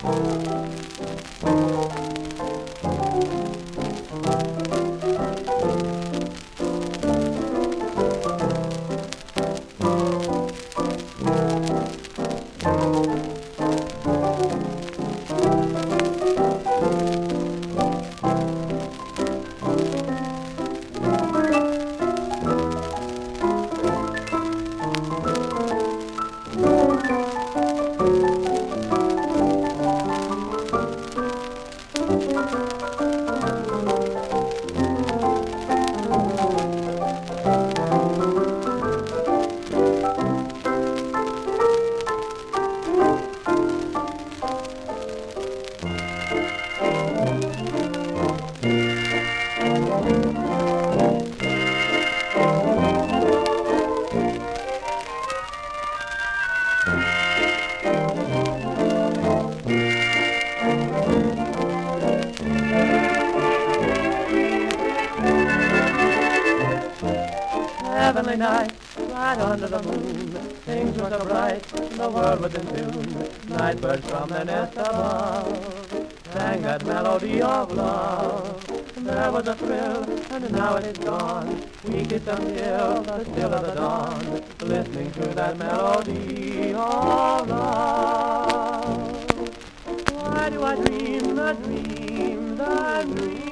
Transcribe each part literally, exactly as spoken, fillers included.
Heavenly night, right under the moon, things were so bright, the world was in tune. Night birds from their nest above sang that melody of love. There was a thrill, and now it is gone. We kissed until the still of the dawn, listening to that melody of love. Why do I dream the dream, the dream?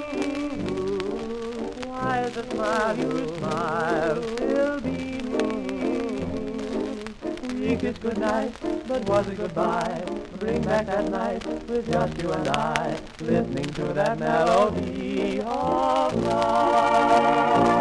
Why is the smile you smile still beaming? We kissed goodnight, but was it goodbye? Bring back that night with just you and I, listening to that melody of love.